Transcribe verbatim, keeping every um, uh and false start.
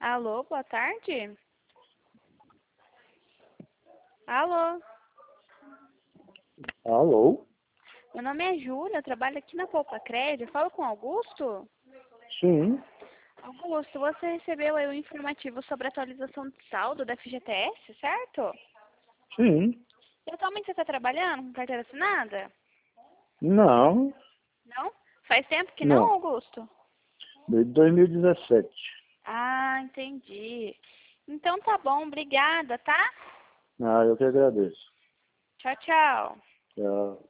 Alô, boa tarde. Alô, Alô? meu nome é Júlia, eu trabalho aqui na Poupa Crédito. Eu falo com Augusto? Sim, Augusto, você recebeu aí o informativo sobre a atualização de saldo da F G T S, certo? sim. E atualmente você está trabalhando com carteira assinada? Não, Não? Faz tempo que não, não. Augusto? Desde dois mil e dezessete. Ah, entendi. Então tá bom, obrigada, tá? Ah, eu que agradeço. Tchau, tchau. Tchau.